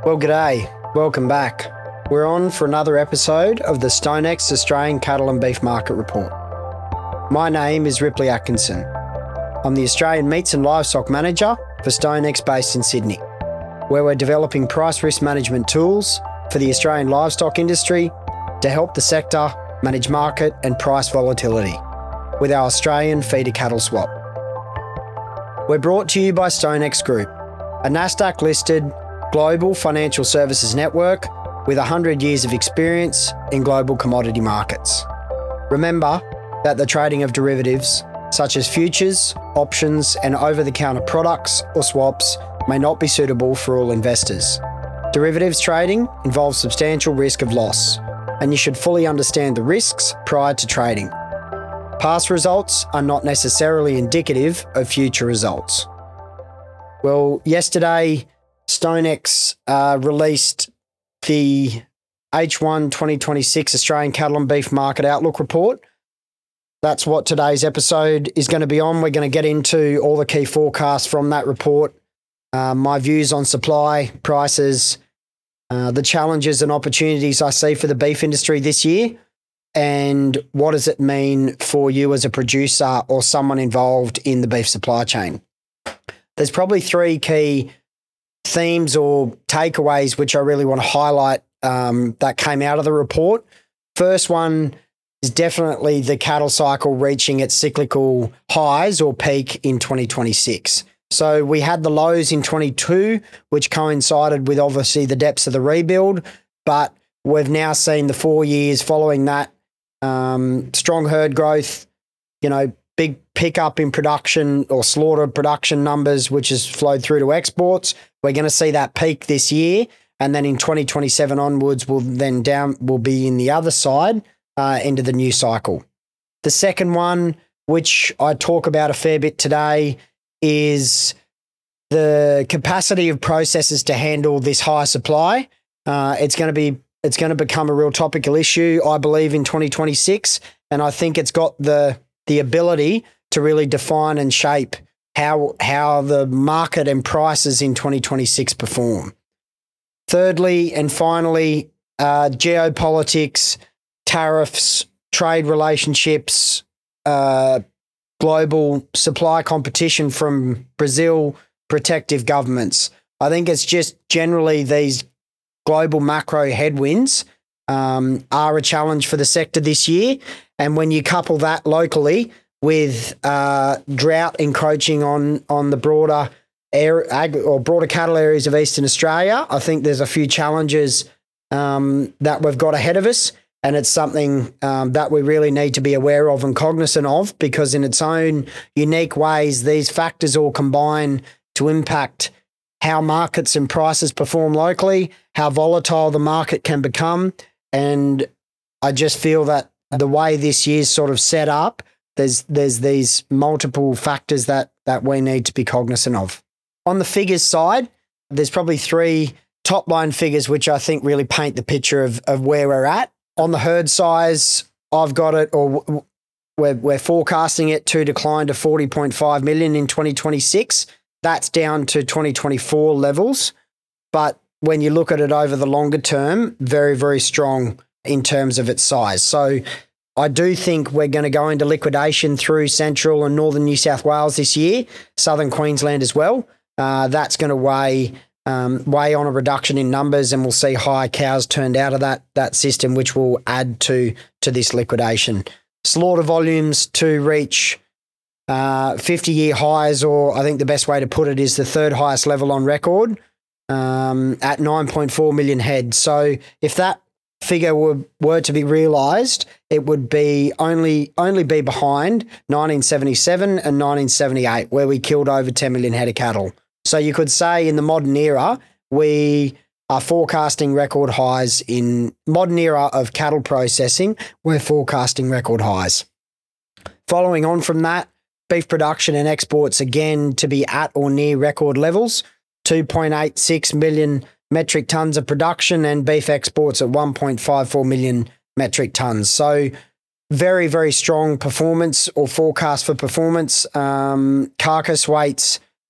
Well, g'day. Welcome back. We're on for another episode of the StoneX Australian Cattle and Beef Market Report. My name is Ripley Atkinson. I'm the Australian Meats and Livestock Manager for StoneX based in Sydney, where we're developing price risk management tools for the Australian livestock industry to help the sector manage market and price volatility with our Australian feeder cattle swap. We're brought to you by StoneX Group, a Nasdaq-listed global financial services network with 100 years of experience in global commodity markets. Remember that the trading of derivatives, such as futures, options, and over-the-counter products or swaps, may not be suitable for all investors. Derivatives trading involves substantial risk of loss, and you should fully understand the risks prior to trading. Past results are not necessarily indicative of future results. Well, yesterday, StoneX released the H1 2026 Australian Cattle and Beef Market Outlook Report. That's what today's episode is going to be on. We're going to get into all the key forecasts from that report, my views on supply, prices, the challenges and opportunities I see for the beef industry this year, and what does it mean for you as a producer or someone involved in the beef supply chain. There's probably three key themes or takeaways which I really want to highlight that came out of the report. First one is definitely the cattle cycle reaching its cyclical highs or peak in 2026. So we had the lows in 22, which coincided with obviously the depths of the rebuild, but we've now seen the 4 years following that strong herd growth, big pickup in production or slaughter production numbers, which has flowed through to exports. We're going to see that peak this year. And then in 2027 onwards, we'll be in the other side into the new cycle. The second one, which I talk about a fair bit today, is the capacity of processors to handle this high supply. It's going to become a real topical issue, I believe, in 2026. And I think it's got the ability to really define and shape how the market and prices in 2026 perform. Thirdly and finally, geopolitics, tariffs, trade relationships, global supply competition from Brazil, protective governments. I think it's just generally these global macro headwinds are a challenge for the sector this year. And when you couple that locally with drought encroaching on the broader broader cattle areas of Eastern Australia, I think there's a few challenges that we've got ahead of us. And it's something that we really need to be aware of and cognizant of, because in its own unique ways, these factors all combine to impact how markets and prices perform locally, how volatile the market can become. And I just feel that the way this year's sort of set up, there's these multiple factors that we need to be cognizant of. On the figures side, there's probably three top line figures which I think really paint the picture of where we're at. On the herd size, I've got it, or we're forecasting it to decline to 40.5 million in 2026. That's down to 2024 levels. But when you look at it over the longer term, very, very strong in terms of its size. So I do think we're going to go into liquidation through central and northern New South Wales this year, southern Queensland as well. That's going to weigh on a reduction in numbers, and we'll see high cows turned out of that system, which will add to this liquidation. Slaughter volumes to reach 50-year highs, or I think the best way to put it is the third highest level on record at 9.4 million head. So if that figure were to be realised, it would be only be behind 1977 and 1978, where we killed over 10 million head of cattle. So you could say in the modern era, we are forecasting record highs. In modern era of cattle processing, we're forecasting record highs. Following on from that, beef production and exports again to be at or near record levels, 2.86 million metric tonnes of production, and beef exports at 1.54 million metric tonnes. So very, very strong performance or forecast for performance. Carcass weights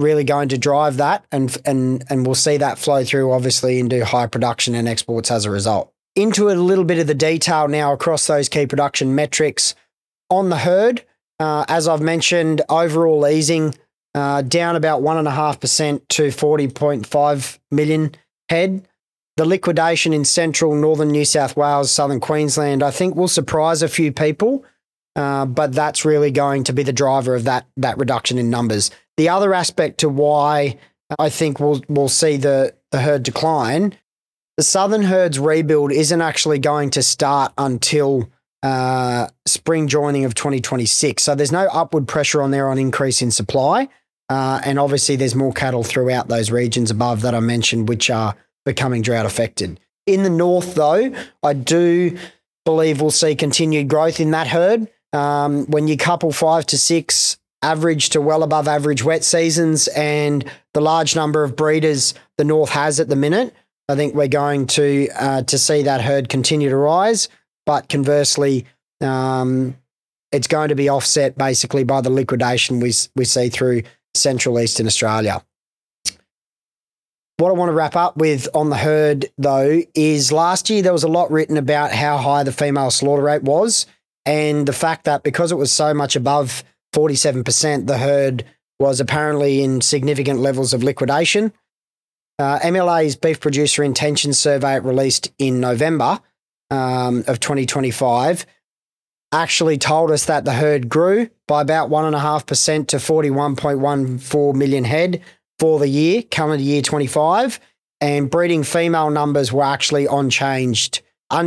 really going to drive that, and we'll see that flow through obviously into high production and exports as a result. Into a little bit of the detail now across those key production metrics. On the herd, as I've mentioned, overall easing down about 1.5% to 40.5 million head. The liquidation in central northern New South Wales, southern Queensland, I think will surprise a few people, but that's really going to be the driver of that reduction in numbers. The other aspect to why I think we'll see the herd decline, the southern herd's rebuild isn't actually going to start until spring joining of 2026. So there's no upward pressure on there on increase in supply. And obviously there's more cattle throughout those regions above that I mentioned, which are becoming drought affected. In the north, though, I do believe we'll see continued growth in that herd. When you couple 5 to 6 average to well above average wet seasons and the large number of breeders the north has at the minute, I think we're going to see that herd continue to rise. But conversely, it's going to be offset basically by the liquidation we see through central eastern Australia. What I want to wrap up with on the herd, though, is last year there was a lot written about how high the female slaughter rate was, and the fact that because it was so much above 47%, the herd was apparently in significant levels of liquidation. MLA's Beef Producer Intentions Survey released in November of 2025 actually told us that the herd grew by about 1.5% to 41.14 million head for the year, calendar year 25, and breeding female numbers were actually unchanged on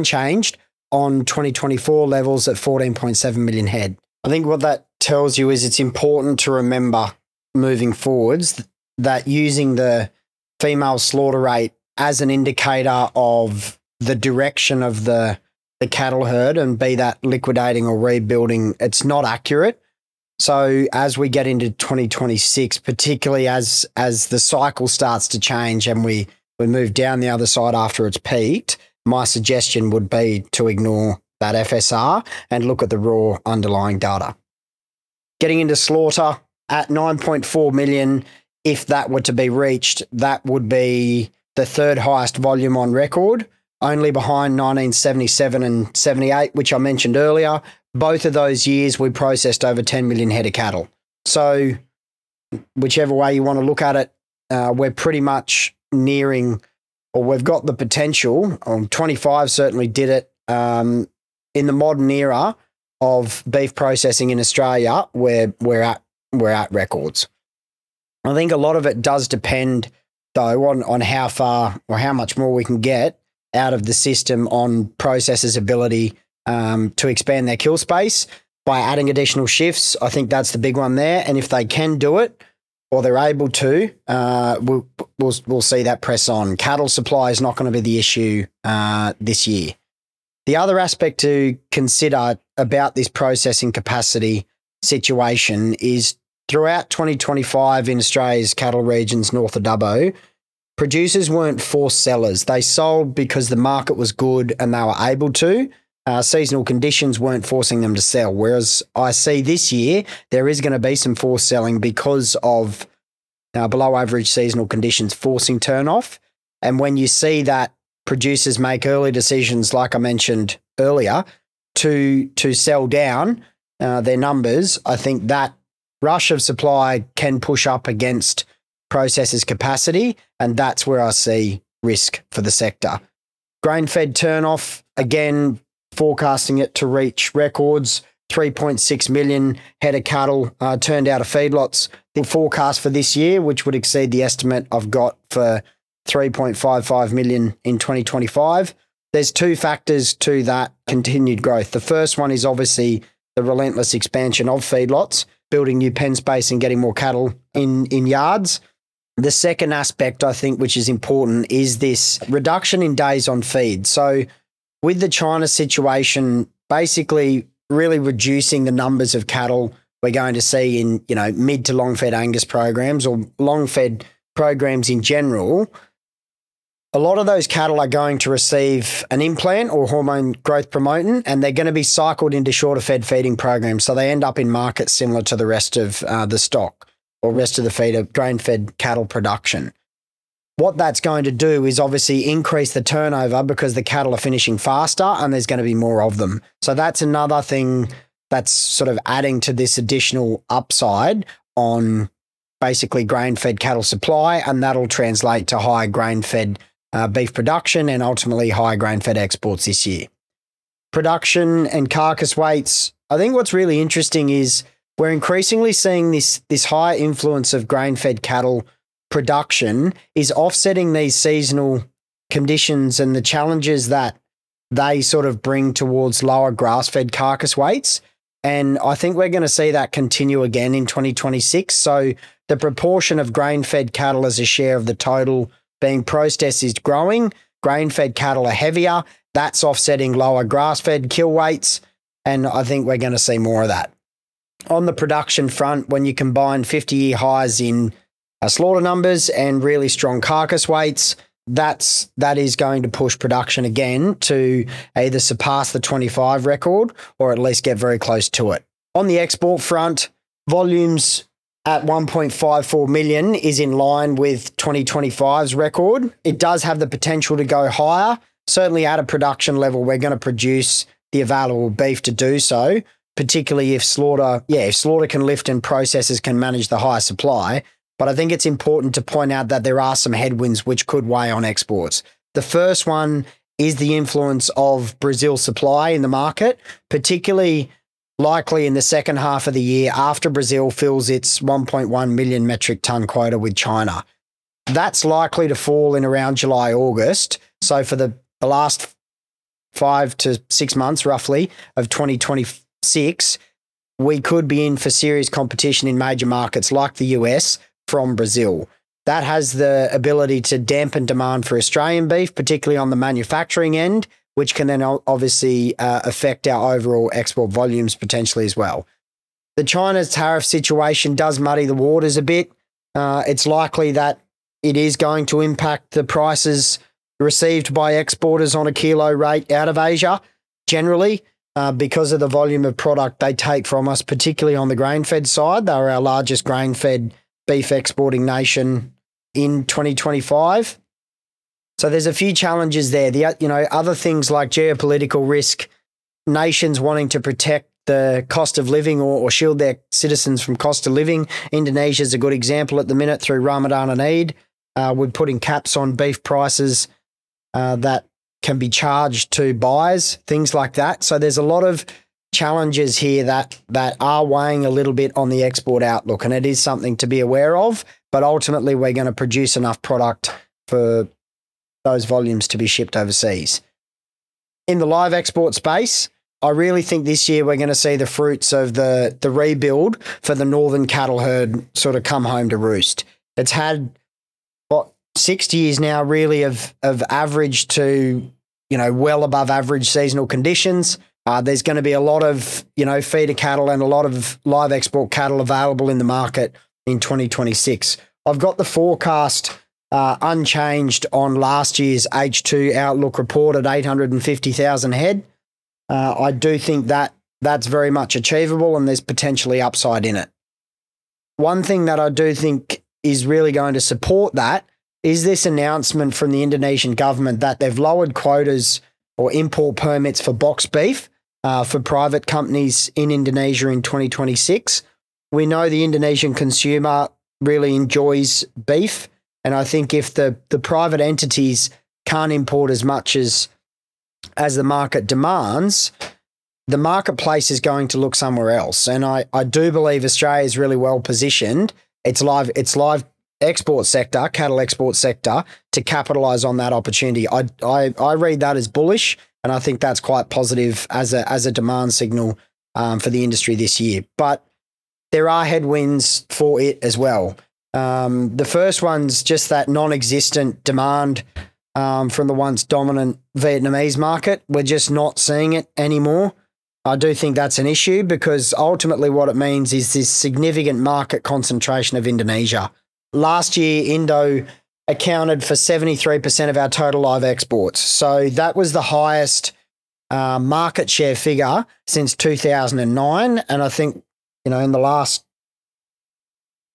2024 levels at 14.7 million head. I think what that tells you is it's important to remember moving forwards that using the female slaughter rate as an indicator of the direction of the cattle herd, and be that liquidating or rebuilding, it's not accurate. So as we get into 2026, particularly as the cycle starts to change and we move down the other side after it's peaked, my suggestion would be to ignore that FSR and look at the raw underlying data. Getting into slaughter at 9.4 million, if that were to be reached, that would be the third highest volume on record, only behind 1977 and 78, which I mentioned earlier. Both of those years, we processed over 10 million head of cattle. So whichever way you want to look at it, we're pretty much nearing, or we've got the potential, 25 certainly did it, in the modern era of beef processing in Australia, where we're at records. I think a lot of it does depend, though, on how far or how much more we can get out of the system on processors' ability to expand their kill space by adding additional shifts. I think that's the big one there. And if they can do it, or they're able to, we'll see that press on. Cattle supply is not going to be the issue this year. The other aspect to consider about this processing capacity situation is throughout 2025 in Australia's cattle regions north of Dubbo, producers weren't forced sellers. They sold because the market was good and they were able to. Seasonal conditions weren't forcing them to sell. Whereas I see this year, there is going to be some forced selling because of below average seasonal conditions forcing turn-off. And when you see that producers make early decisions, like I mentioned earlier, to sell down their numbers, I think that rush of supply can push up against processors' capacity, and that's where I see risk for the sector. Grain-fed turn-off, again, forecasting it to reach records, 3.6 million head of cattle turned out of feedlots. The forecast for this year, which would exceed the estimate I've got for 3.55 million in 2025. There's two factors to that continued growth. The first one is obviously the relentless expansion of feedlots, building new pen space and getting more cattle in yards. The second aspect, I think, which is important, is this reduction in days on feed. So with the China situation, basically really reducing the numbers of cattle we're going to see in, mid to long-fed Angus programs or long-fed programs in general, a lot of those cattle are going to receive an implant or hormone growth promotant, and they're going to be cycled into shorter fed feeding programs. So they end up in markets similar to the rest of the stock. or rest of the feeder grain-fed cattle production. What that's going to do is obviously increase the turnover because the cattle are finishing faster and there's going to be more of them. So that's another thing that's sort of adding to this additional upside on basically grain-fed cattle supply, and that'll translate to high grain-fed beef production and ultimately high grain-fed exports this year. Production and carcass weights, I think what's really interesting is we're increasingly seeing this high influence of grain-fed cattle production is offsetting these seasonal conditions and the challenges that they sort of bring towards lower grass-fed carcass weights. And I think we're going to see that continue again in 2026. So the proportion of grain-fed cattle as a share of the total being processed is growing. Grain-fed cattle are heavier. That's offsetting lower grass-fed kill weights. And I think we're going to see more of that. On the production front, when you combine 50-year highs in slaughter numbers and really strong carcass weights, that is going to push production again to either surpass the 25 record or at least get very close to it. On the export front, volumes at 1.54 million is in line with 2025's record. It does have the potential to go higher. Certainly at a production level, we're going to produce the available beef to do so, particularly if slaughter can lift and processors can manage the high supply. But I think it's important to point out that there are some headwinds which could weigh on exports. The first one is the influence of Brazil supply in the market, particularly likely in the second half of the year after Brazil fills its 1.1 million metric ton quota with China. That's likely to fall in around July, August. So for the last 5 to 6 months, roughly, of 2026, we could be in for serious competition in major markets like the US from Brazil. That has the ability to dampen demand for Australian beef, particularly on the manufacturing end, which can then obviously affect our overall export volumes potentially as well. The China's tariff situation does muddy the waters a bit. It's likely that it is going to impact the prices received by exporters on a kilo rate out of Asia generally because of the volume of product they take from us, particularly on the grain-fed side. They're our largest grain-fed beef exporting nation in 2025. So there's a few challenges there. Other things like geopolitical risk, nations wanting to protect the cost of living or shield their citizens from cost of living. Indonesia is a good example at the minute through Ramadan and Eid. We're putting caps on beef prices that can be charged to buyers, things like that. So there's a lot of challenges here that are weighing a little bit on the export outlook, and it is something to be aware of, but ultimately we're going to produce enough product for those volumes to be shipped overseas. In the live export space, I really think this year we're going to see the fruits of the rebuild for the northern cattle herd sort of come home to roost. It's had 6 years now really of average to, well above average seasonal conditions. There's going to be a lot of, feeder cattle and a lot of live export cattle available in the market in 2026. I've got the forecast unchanged on last year's H2 outlook report at 850,000 head. I do think that that's very much achievable and there's potentially upside in it. One thing that I do think is really going to support that is this announcement from the Indonesian government that they've lowered quotas or import permits for box beef for private companies in Indonesia in 2026. We know the Indonesian consumer really enjoys beef, and I think if the private entities can't import as much as the market demands, the marketplace is going to look somewhere else. And I do believe Australia is really well positioned. It's live export sector, cattle export sector, to capitalise on that opportunity. I read that as bullish, and I think that's quite positive as a demand signal for the industry this year. But there are headwinds for it as well. The first one's just that non-existent demand from the once dominant Vietnamese market. We're just not seeing it anymore. I do think that's an issue because ultimately what it means is this significant market concentration of Indonesia. Last year, Indo accounted for 73% of our total live exports. So that was the highest market share figure since 2009. And I think, in the last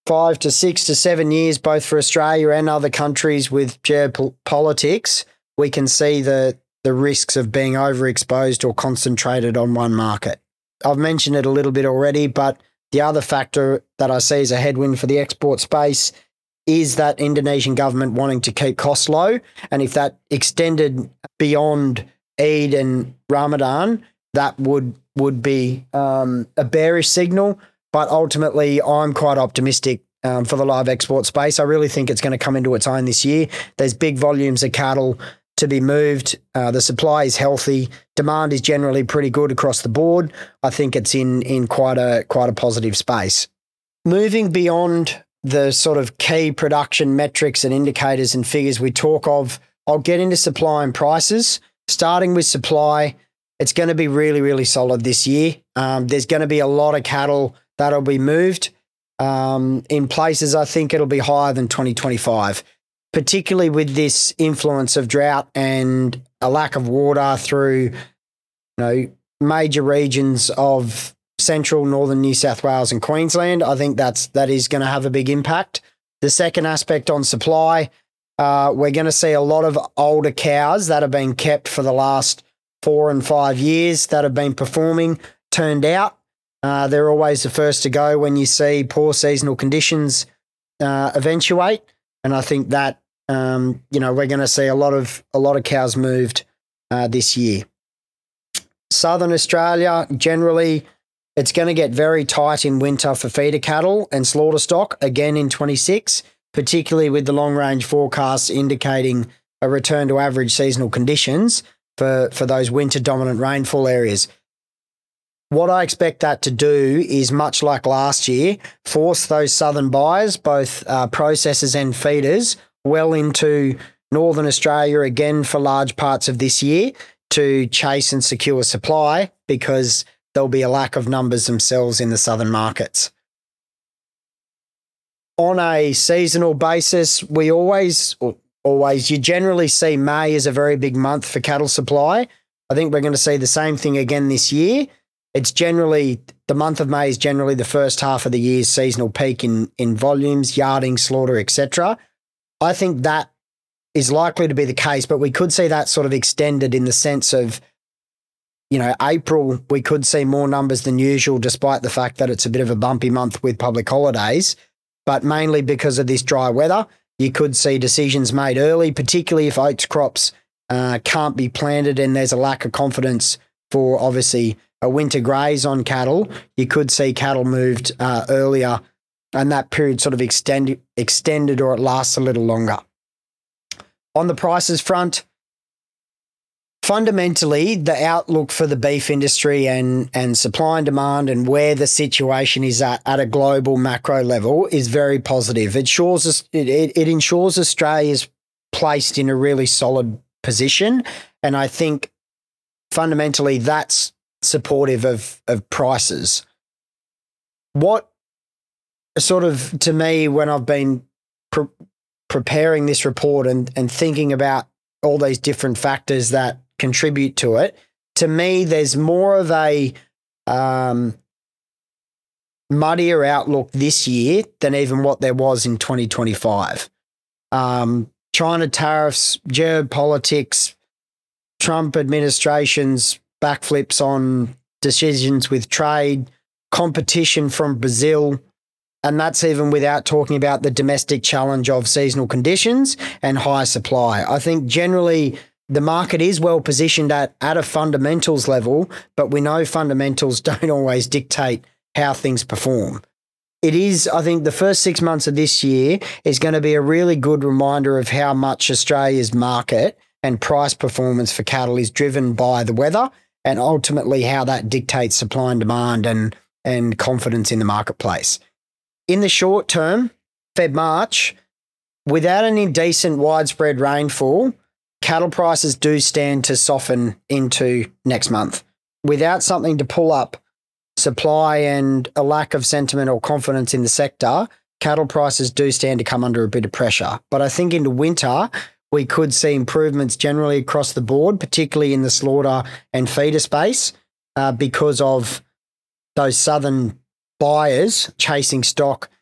5 to 6 to 7 years, both for Australia and other countries with geopolitics, we can see the risks of being overexposed or concentrated on one market. I've mentioned it a little bit already, but the other factor that I see as a headwind for the export space is that Indonesian government wanting to keep costs low. And if that extended beyond Eid and Ramadan, that would be a bearish signal. But ultimately, I'm quite optimistic for the live export space. I really think it's going to come into its own this year. There's big volumes of cattle to be moved. The supply is healthy. Demand is generally pretty good across the board. I think it's in quite a positive space. Moving beyond the sort of key production metrics and indicators and figures we talk of, I'll get into supply and prices. Starting with supply, it's going to be really, really solid this year. There's going to be a lot of cattle that'll be moved. In places, I think it'll be higher than 2025, particularly with this influence of drought and a lack of water through, major regions of central, northern New South Wales and Queensland. I think that is going to have a big impact. The second aspect on supply, we're going to see a lot of older cows that have been kept for the last 4 and 5 years that have been performing turned out. They're always the first to go when you see poor seasonal conditions eventuate, and I think that we're going to see a lot of cows moved this year. Southern Australia, generally, it's going to get very tight in winter for feeder cattle and slaughter stock again in 26, particularly with the long range forecasts indicating a return to average seasonal conditions for those winter dominant rainfall areas. What I expect that to do is, much like last year, force those southern buyers, both processors and feeders, well into northern Australia again for large parts of this year to chase and secure supply, because there'll be a lack of numbers themselves in the southern markets. On a seasonal basis, you generally see May as a very big month for cattle supply. I think we're going to see the same thing again this year. The month of May is generally the first half of the year's seasonal peak in volumes, yarding, slaughter, etc. I think that is likely to be the case, but we could see that sort of extended in the sense of, April, we could see more numbers than usual, despite the fact that it's a bit of a bumpy month with public holidays, but mainly because of this dry weather. You could see decisions made early, particularly if oats crops can't be planted and there's a lack of confidence for, obviously, a winter graze on cattle. You could see cattle moved earlier, and that period sort of extended or it lasts a little longer. On the prices front, fundamentally, the outlook for the beef industry and supply and demand and where the situation is at a global macro level is very positive. It ensures Australia's placed in a really solid position, and I think fundamentally that's supportive of prices. What sort of, to me, when I've been preparing this report and thinking about all these different factors that contribute to it, to me, there's more of a muddier outlook this year than even what there was in 2025. China tariffs, geopolitics, Trump administration's backflips on decisions with trade, competition from Brazil, and that's even without talking about the domestic challenge of seasonal conditions and high supply. I think generally the market is well positioned at a fundamentals level, but we know fundamentals don't always dictate how things perform. It is, I think, the first 6 months of this year is going to be a really good reminder of how much Australia's market and price performance for cattle is driven by the weather, and ultimately how that dictates supply and demand and confidence in the marketplace. In the short term, Feb March, without any decent widespread rainfall, cattle prices do stand to soften into next month. Without something to pull up supply and a lack of sentiment or confidence in the sector, cattle prices do stand to come under a bit of pressure. But I think into winter, we could see improvements generally across the board, particularly in the slaughter and feeder space, because of those southern buyers chasing stock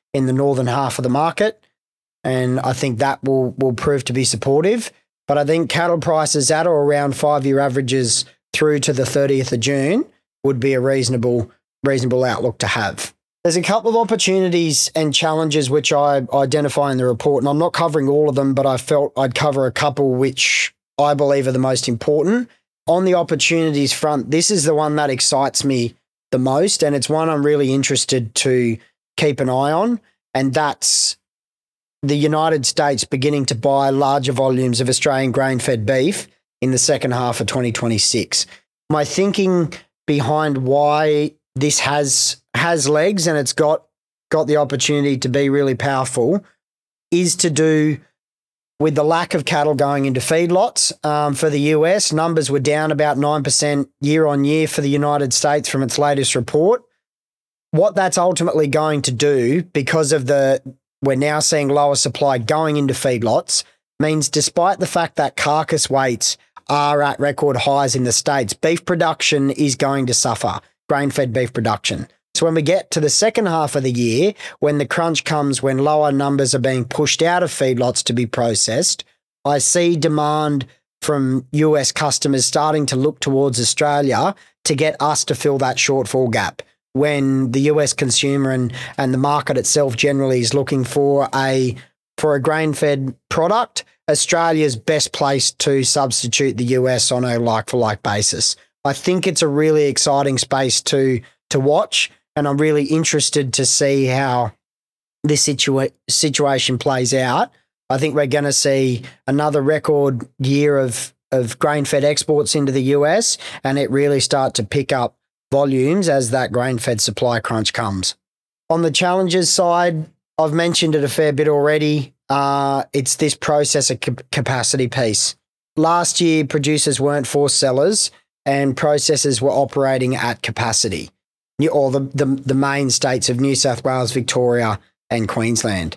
in the northern half of the market. And I think that will prove to be supportive. But I think cattle prices at or around 5-year averages through to the 30th of June would be a reasonable outlook to have. There's a couple of opportunities and challenges which I identify in the report, and I'm not covering all of them, but I felt I'd cover a couple which I believe are the most important. On the opportunities front, this is the one that excites me the most, and it's one I'm really interested to keep an eye on, and that's the United States beginning to buy larger volumes of Australian grain-fed beef in the second half of 2026. My thinking behind why this has legs and it's got the opportunity to be really powerful is to do with the lack of cattle going into feedlots. For the US, numbers were down about 9% year on year for the United States from its latest report. What that's ultimately going to do, because of we're now seeing lower supply going into feedlots, means despite the fact that carcass weights are at record highs in the States, beef production is going to suffer, grain-fed beef production. So when we get to the second half of the year, when the crunch comes, when lower numbers are being pushed out of feedlots to be processed, I see demand from US customers starting to look towards Australia to get us to fill that shortfall gap. When the US consumer and the market itself generally is looking for a grain-fed product, Australia's best place to substitute the US on a like-for-like basis. I think it's a really exciting space to watch, and I'm really interested to see how this situation plays out. I think we're going to see another record year of grain-fed exports into the US, and it really start to pick up volumes as that grain-fed supply crunch comes. On the challenges side, I've mentioned it a fair bit already. It's this processor capacity piece. Last year, producers weren't forced sellers and processors were operating at capacity, or the main states of New South Wales, Victoria and Queensland.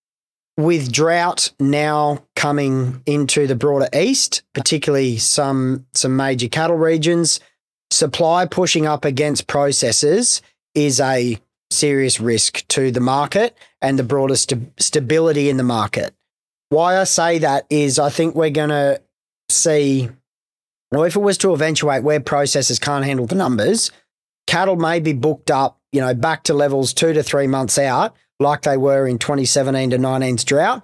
With drought now coming into the broader east, particularly some major cattle regions, supply pushing up against processors is a serious risk to the market and the broader stability in the market. Why I say that is I think we're going to see, or if it was to eventuate where processors can't handle the numbers, cattle may be booked up, back to levels 2 to 3 months out, like they were in 2017 to 19's drought,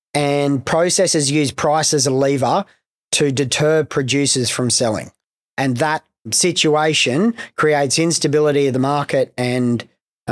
and processors use price as a lever to deter producers from selling. And that situation creates instability of the market, and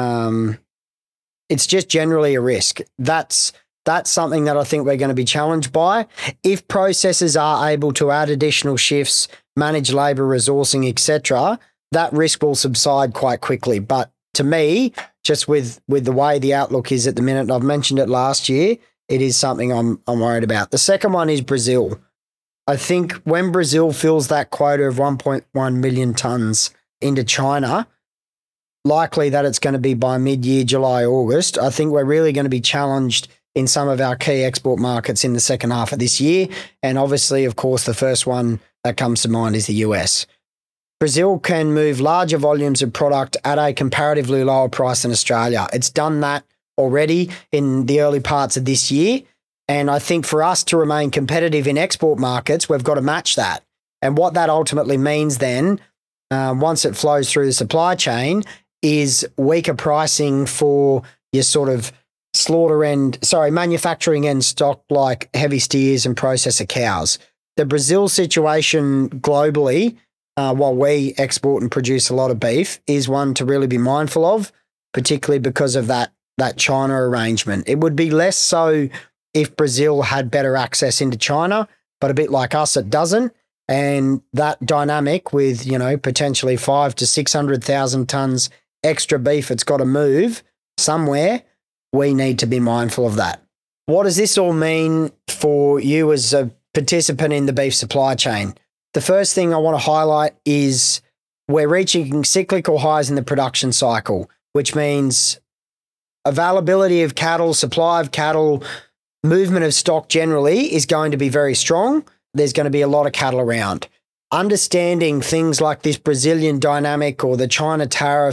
it's just generally a risk. That's something that I think we're going to be challenged by. If processors are able to add additional shifts, manage labour, resourcing, etc., that risk will subside quite quickly. But to me, just with the way the outlook is at the minute, and I've mentioned it last year, it is something I'm worried about. The second one is Brazil. I think when Brazil fills that quota of 1.1 million tonnes into China, likely that it's going to be by mid-year, July, August, I think we're really going to be challenged in some of our key export markets in the second half of this year. And obviously, of course, the first one that comes to mind is the US. Brazil can move larger volumes of product at a comparatively lower price than Australia. It's done that already in the early parts of this year. And I think for us to remain competitive in export markets, we've got to match that. And what that ultimately means then, once it flows through the supply chain, is weaker pricing for your sort of manufacturing end stock like heavy steers and processor cows. The Brazil situation globally, while we export and produce a lot of beef, is one to really be mindful of, particularly because of that China arrangement. It would be less so if Brazil had better access into China, but a bit like us, it doesn't. And that dynamic with, potentially 500,000 to 600,000 tonnes extra beef it's got to move somewhere, we need to be mindful of that. What does this all mean for you as a participant in the beef supply chain? The first thing I want to highlight is we're reaching cyclical highs in the production cycle, which means availability of cattle, supply of cattle, movement of stock generally is going to be very strong. There's going to be a lot of cattle around. Understanding things like this Brazilian dynamic or the China tariffs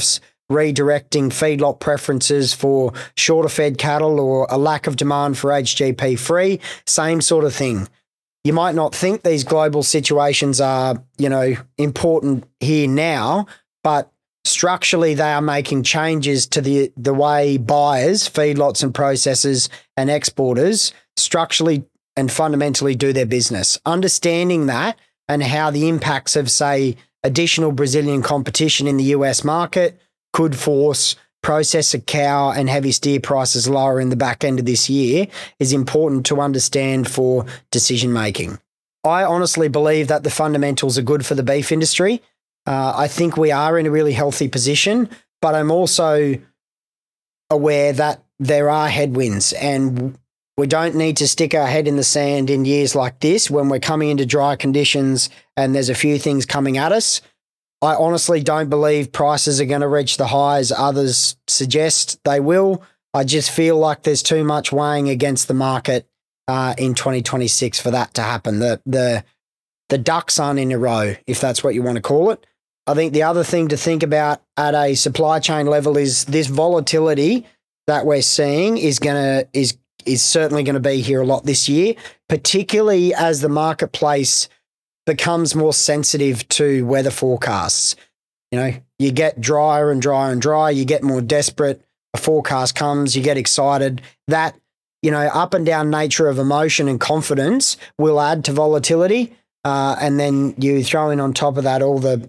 redirecting feedlot preferences for shorter fed cattle or a lack of demand for HGP free, same sort of thing. You might not think these global situations are, important here now, but structurally they are making changes to the way buyers, feedlots and processors and exporters structurally and fundamentally do their business. Understanding that and how the impacts of, say, additional Brazilian competition in the US market could force processor cow and heavy steer prices lower in the back end of this year is important to understand for decision making. I honestly believe that the fundamentals are good for the beef industry. I think we are in a really healthy position, but I'm also aware that there are headwinds and we don't need to stick our head in the sand in years like this when we're coming into dry conditions and there's a few things coming at us. I honestly don't believe prices are going to reach the highs others suggest they will. I just feel like there's too much weighing against the market in 2026 for that to happen. The ducks aren't in a row, if that's what you want to call it. I think the other thing to think about at a supply chain level is this volatility that we're seeing is certainly going to be here a lot this year, particularly as the marketplace becomes more sensitive to weather forecasts. You get drier and drier and drier, you get more desperate, a forecast comes, you get excited. That, up and down nature of emotion and confidence will add to volatility. And then you throw in on top of that all the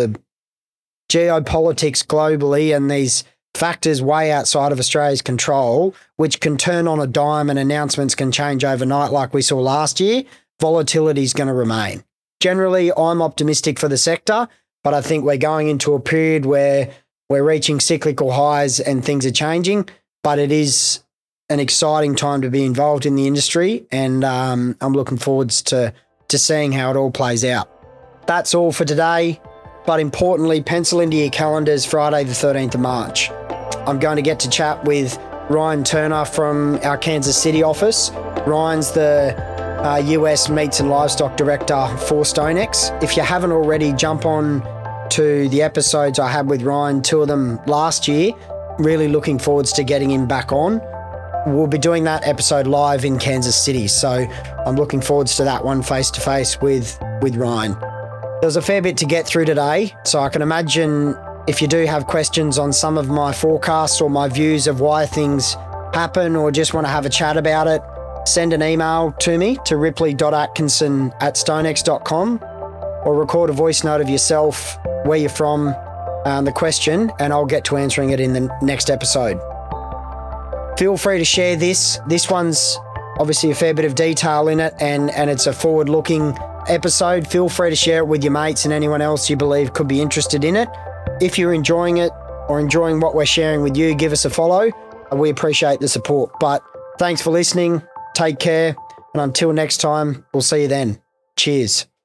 geopolitics globally and these factors way outside of Australia's control, which can turn on a dime and announcements can change overnight like we saw last year. Volatility is going to remain. Generally, I'm optimistic for the sector, but I think we're going into a period where we're reaching cyclical highs and things are changing, but it is an exciting time to be involved in the industry, and I'm looking forwards to seeing how it all plays out. That's all for today, but importantly, pencil into your calendars Friday the 13th of March. I'm going to get to chat with Ryan Turner from our Kansas City office. Ryan's the US Meats and Livestock Director for StoneX. If you haven't already, jump on to the episodes I had with Ryan, 2 of them last year. Really looking forwards to getting him back on. We'll be doing that episode live in Kansas City, so I'm looking forwards to that one face-to-face with Ryan. There was a fair bit to get through today, so I can imagine if you do have questions on some of my forecasts or my views of why things happen or just want to have a chat about it, send an email to me to ripley.atkinson@stonex.com or record a voice note of yourself, where you're from, the question, and I'll get to answering it in the next episode. Feel free to share this. This one's obviously a fair bit of detail in it and it's a forward-looking episode. Feel free to share it with your mates and anyone else you believe could be interested in it. If you're enjoying it or enjoying what we're sharing with you, give us a follow. We appreciate the support. But thanks for listening. Take care. And until next time, we'll see you then. Cheers.